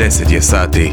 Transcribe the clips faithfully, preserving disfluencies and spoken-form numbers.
deset je sati.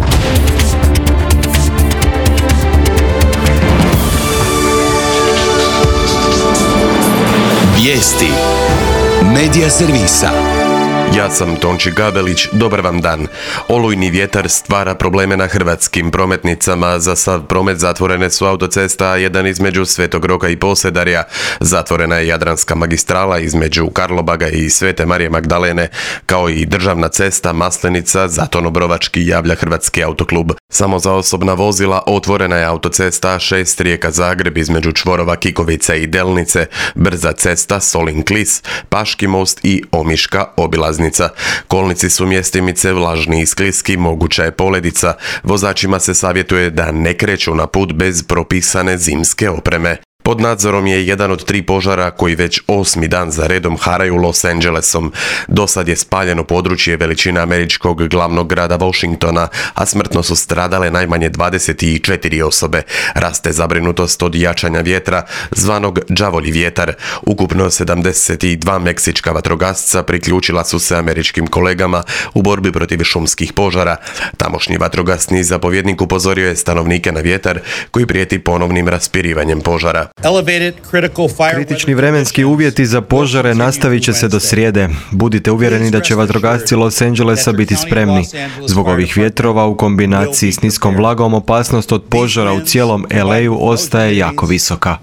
Vijesti Medija servisa. Ja sam Tonči Gabelić, dobar vam dan. Olujni vjetar stvara probleme na hrvatskim prometnicama. Za sav promet zatvorene su autocesta jedan između Svetog Roka i Posedarja. Zatvorena je Jadranska magistrala između Karlobaga i Svete Marije Magdalene, kao i državna cesta Maslenica, Zatono-Brovački, javlja Hrvatski autoklub. Samo za osobna vozila otvorena je autocesta A šest Rijeka-Zagreb između čvorova Kikovice i Delnice, brza cesta Solin-Klis, Paški most i Omiška obilaznica. Kolnici su mjestimice vlažni i skliski, moguća je poledica. Vozačima se savjetuje da ne kreću na put bez propisane zimske opreme. Pod nadzorom je jedan od tri požara koji već osmi dan za redom haraju Los Angelesom. Dosad je spaljeno područje veličine američkog glavnog grada Washingtona, a smrtno su stradale najmanje dvadeset četiri osobe. Raste zabrinutost od jačanja vjetra, zvanog đavolji vjetar. Ukupno sedamdeset dva meksička vatrogasca priključila su se američkim kolegama u borbi protiv šumskih požara. Tamošnji vatrogasni zapovjednik upozorio je stanovnike na vjetar koji prijeti ponovnim raspirivanjem požara. Kritični vremenski uvjeti za požare nastavit će se do srijede. Budite uvjereni da će vatrogasci Los Angelesa biti spremni. Zbog ovih vjetrova u kombinaciji s niskom vlagom opasnost od požara u cijelom L A-u ostaje jako visoka.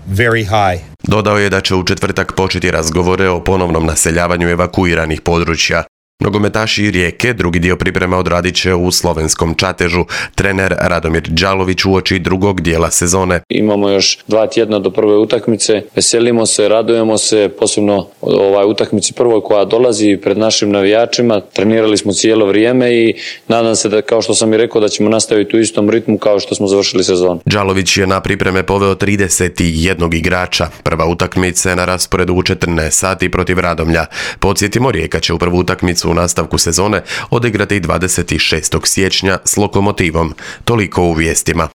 Dodao je da će u četvrtak početi razgovore o ponovnom naseljavanju evakuiranih područja. Nogometaši Rijeke drugi dio priprema odradit će u slovenskom Čatežu. Trener Radomir Đalović uoči drugog dijela sezone. Imamo još dva tjedna do prve utakmice. Veselimo se, radujemo se, posebno ovaj utakmici prvoj koja dolazi pred našim navijačima. Trenirali smo cijelo vrijeme i nadam se da, kao što sam i rekao, da ćemo nastaviti u istom ritmu kao što smo završili sezon. Đalović je na pripreme poveo trideset jedan igrača. Prva utakmica je na rasporedu u četrnaest sati protiv Radomlja. Podsjetimo, Rijeka će u prvu utakmicu u nastavku sezone odigrati dvadeset šestog siječnja s Lokomotivom. Toliko u vijestima.